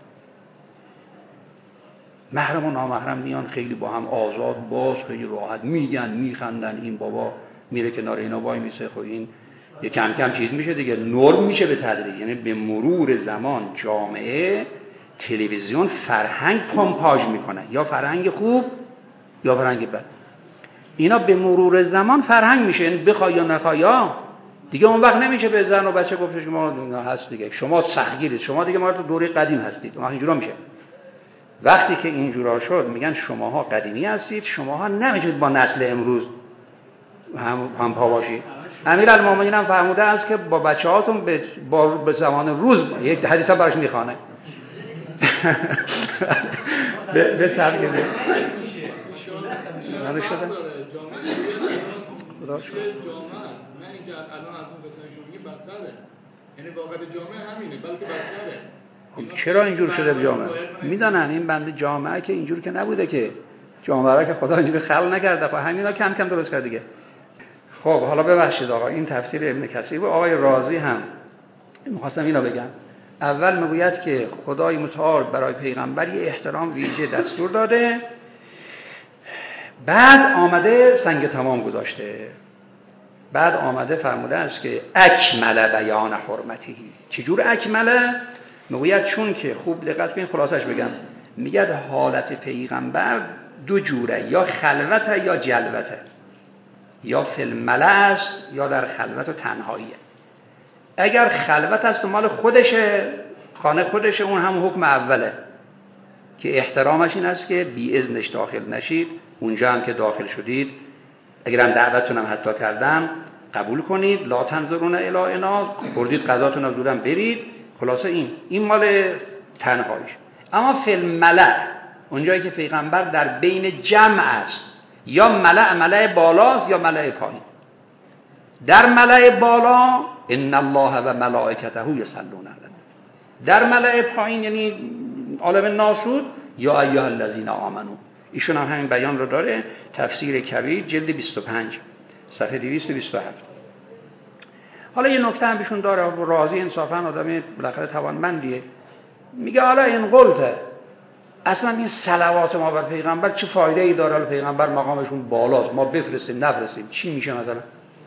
محرم و نامحرم میان خیلی با هم آزاد باز خیلی راحت میگن میخندن. این بابا میره کنار اینا وای میسه. خب این یه کم کم چیز میشه دیگه، نرم میشه به تدریج. یعنی به مرور زمان جامعه تلویزیون فرهنگ پمپاژ میکنه، یا فرهنگ خوب یا فرهنگ بد. اینا به مرور زمان فرهنگ میشه، یعنی بخوای یا نخوای دیگه اون وقت نمیشه به زن و بچه گفت شما هست دیگه، شما سختگیرید، شما دیگه ما تو دوره قدیم هستید. اون اینجوری میشه. وقتی که اینجورا شد میگن شماها قدیمی هستید، شماها نمیشید با نسل امروز هم هم پا باشید. امیرالمومنین هم فرموده است که با بچه‌هاتون به با به زمان روز یک حدیث هم براش میخوانه. به به سبک ده. نه شده. خدا شکر. نه اینکه الان از اون قسمت شما میگه بدتره. یعنی واقعا جامعه همینه بلکه بدتره. چرا اینجور شده به جامعه؟ میدونن این بنده جامعه که اینجور که نبوده که. جامعه را که خدا اینجوری خلق نکرده، خب همینا کم کم درست کرد دیگه. خب حالا ببخشید آقا، این تفسیر ابن کثیر و آقای رازی هم می‌خواستم اینو بگم. اول میگوید که خدای متعال برای پیغمبر یه احترام ویژه دستور داده، بعد آمده سنگ تمام گذاشته، بعد آمده فرموده است که اکمل بیان حرمتی. چجور اکمله؟ میگوید چون که خوب دقت کنین خلاصش بگم، میگه حالت پیغمبر دو جوره، یا خلوت یا جلوته، یا فی الملأ است یا در خلوت و تنهاییه. اگر خلوت است مال خودشه، خانه خودشه، اون هم حکم اوله که احترامش این است که بی اذنش داخل نشید. اونجا هم که داخل شدید اگرم دعوتتون هم حتی کردم قبول کنید. لا تنظرون الی اناث، بردید قضاتون رو دورم برید. خلاصه این این مال تنهاییش. اما فی الملأ، اونجایی که پیغمبر در بین جمع است، یا ملأ ملأ بالاست یا ملأ پایین. در ملأ بالا ان الله و ملائکته یصلون علی النبی، در ملأ پایین یعنی عالم ناسود یا ایها الذین آمنو. ایشون هم همین بیان رو داره، تفسیر کبیر جلد بیست و پنج صفحه دویست و بیست و هفت. حالا یه نکته هم بهشون داره، راضی انصافا آدم بالاخره توانمندیه. میگه حالا این قلته اصلا این صلوات ما بر پیغمبر چه فایده ای داره؟ پیغمبر مقامشون بالاست، ما بفرستیم نفرستیم چی میشه؟ مثلا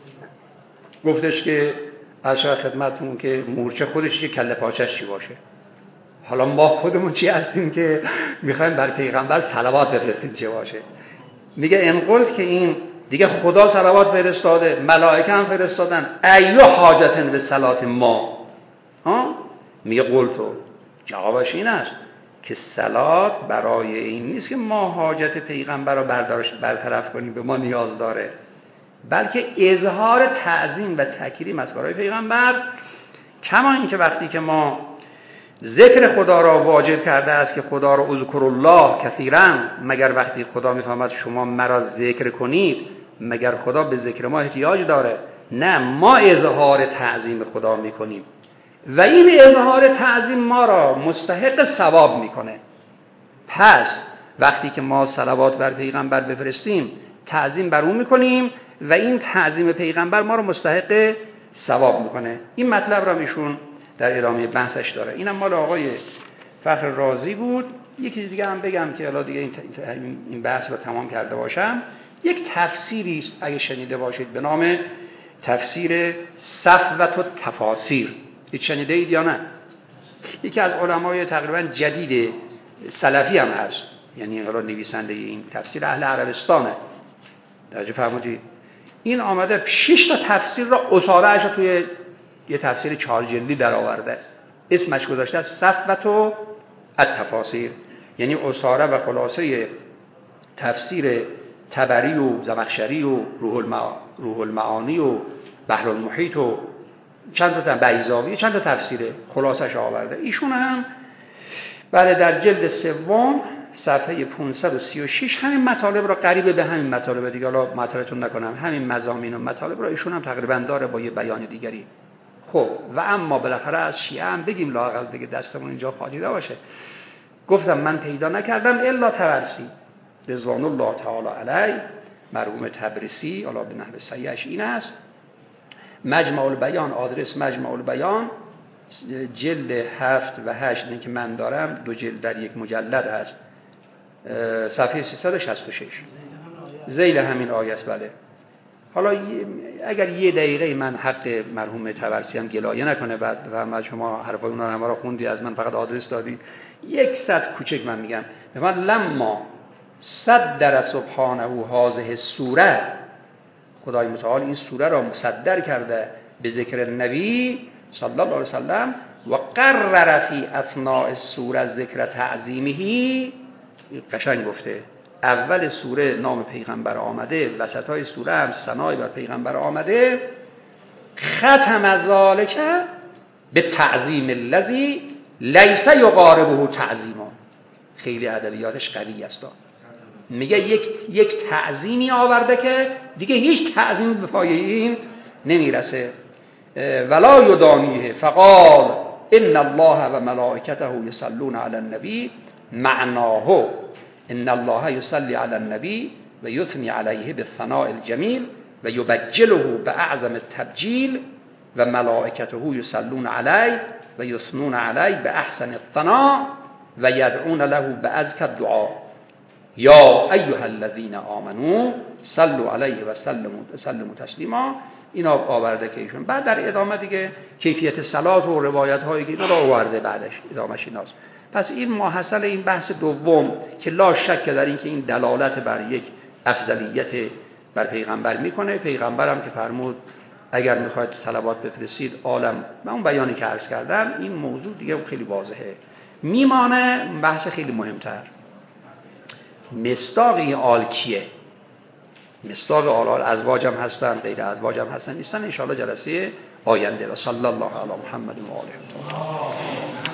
گفتش که عرض خدمتتون که مورچه خودش که کله پاچش چی باشه. حالا ما خودمون چی هستیم که میخوایم بر پیغمبر صلوات بفرستیم چه باشه؟ میگه این قلت که این دیگه خدا صلوات فرستاده، ملائکه هم فرستادن، ایو حاجتن به صلات ما. ها میگه قلتو جوابش این است که صلات برای این نیست که ما حاجت پیغمبر رو برداشت برطرف کنیم، به ما نیاز داره، بلکه اظهار تعظیم و تکریم است برای پیغمبر. کما این که وقتی که ما ذکر خدا را واجب کرده است که خدا را اذکر الله کثیرا، مگر وقتی خدا میفهمد شما مرا ذکر کنید، مگر خدا به ذکر ما احتیاج داره؟ نه، ما اظهار تعظیم خدا میکنیم و این اظهار تعظیم ما را مستحق ثواب میکنه. پس وقتی که ما صلوات بر پیغمبر بفرستیم تعظیم بر اون میکنیم و این تعظیم پیغمبر ما رو مستحق ثواب میکنه. این مطلب را ایشون در ادامه بحثش داره. اینم مال آقای فخر رازی بود. یکی دیگه هم بگم که الان دیگه این بحث رو تمام کرده باشم. یک تفسیری است اگه شنیده باشید به نام تفسیر صفوة التفاسیر. هیچ شنیده اید یا نه؟ یکی از علمای تقریبا جدید سلفی هم هست، یعنی حالا نویسنده این تفسیر اهل عربستانه. توجه فرمودید؟ این آمده شش تا تفسیر را اصاره‌اش رو توی یه تفسیر چهار جلدی در آورده، اسمش گذاشته صفوة التفاسیر، یعنی اصاره و خلاصه تفسیر طبری و زمخشری و روح المعانی, روح المعانی و بحر المحیط و چند تا بیضاوی، چند تا تفسیره خلاصش آورده. ایشون هم بله در جلد سوم صفحه پانصد و سی و شش همین مطالب را قریب به همین مطالب دیگه، حالا مطالبتون نکنم، همین مضامین و مطالب را ایشون هم تقریبا داره با یه بیان دیگری. خب و اما بالاخره از شیعه هم بگیم لااقل دیگه دستمون اینجا خالی نباشه. گفتم من پیدا نکردم الا طبرسی رضوان الله تعالی علیه، مرحوم طبرسی، حالا به نحو صحیحش این است، مجمع البیان، آدرس مجمع البیان جلد هفت و هشت این که من دارم، دو جلد در یک مجلد هست، صفحه سیصد و شصت و شش ذیل همین آیه است. بله حالا اگر یه دقیقه من حق مرحوم طبرسی هم گلایه نکنه بعد و ما شما حرفای اونا رو خوندی از من فقط آدرس دادی، یک صد کوچک من میگم به من لما صدر سبحانه هذه سوره، خدای متعال این سوره را مصدر کرده به ذکر نبی صلی الله علیه وسلم و قرر فی اثناء السوره ذکر تعظیمه. قشنگ گفته اول سوره نام پیغمبر آمده، وسطای سوره هم ثنای بر پیغمبر آمده، ختم ذالک به تعظیم الذی لیس یقاربه تعظیما. خیلی ادبیاتش قوی است، میگه یک یک تعظیمی آورده که دیگه هیچ تعظیم به پایه این نمیرسه. ولا یدانیه فقال ان الله و ملائکته یصلون علی النبی، معناه ان الله یصلی علی النبی و یثنی علیه بالثناء الجمیل و یبجله باعظم التبجیل و ملائکته یصلون علیه و یثنون علیه باحسن الثناء و یدعون له بازکی الدعاء یا ایها الذین آمنو صلوا علیه و سلموا سلموا تسلیما. اینا آورده که ایشون بعد در ادامه دیگه کیفیت صلات و روایت هایی که اینا را آورده بعدش ادامهش ایناست. پس این ماحصل این بحث دوم که لا شک در این که این دلالت بر یک افضلیت بر پیغمبر میکنه. پیغمبر هم که فرمود اگر میخواید صلوات بفرستید عالم، من اون بیانی که عرض کردم این موضوع دیگه خیلی واضحه. میمانه بحث خیلی مهمتر، مصداق این آل کیه؟ مصداق آل آل ازواج هم هستن، غیر ازواج هم هستن نیستن، ان شاء الله جلسه آینده. و صلی الله علی محمد و آله.